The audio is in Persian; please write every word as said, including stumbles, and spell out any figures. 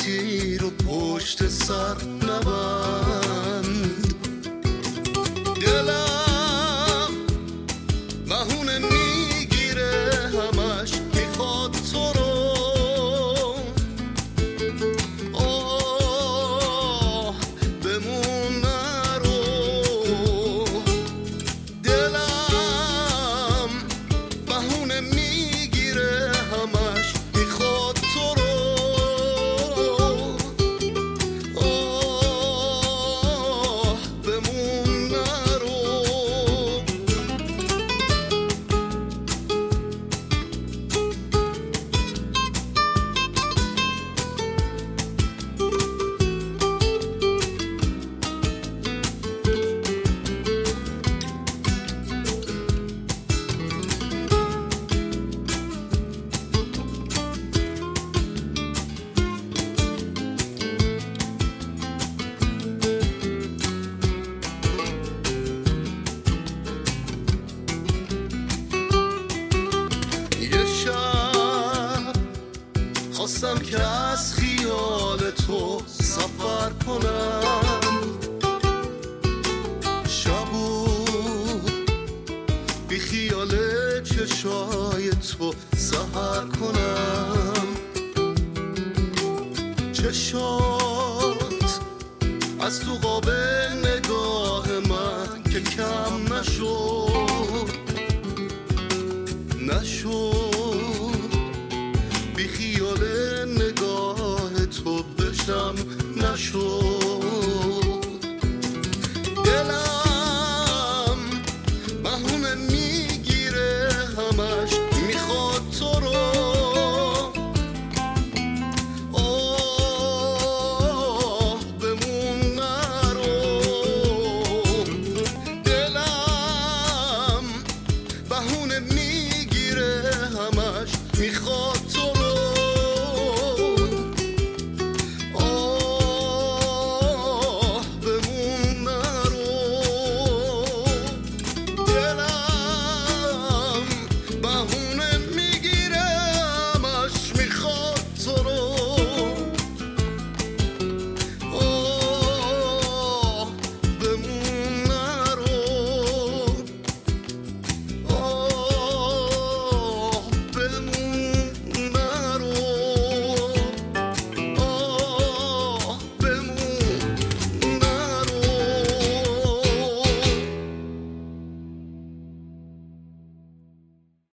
تیر و پشت سر نبند. دلم بهونه میگیره همش میخواد تو رو، آه بمون نرو. دلم بهونه میگیره همش میخواد تو رو، آه بمون نرو. یه شب خواستم که از خیال تو سفر کنم، شبو بی خیال چشای تو سحر کنم. چشات از تو قابل نگاه من که کم نشد نشد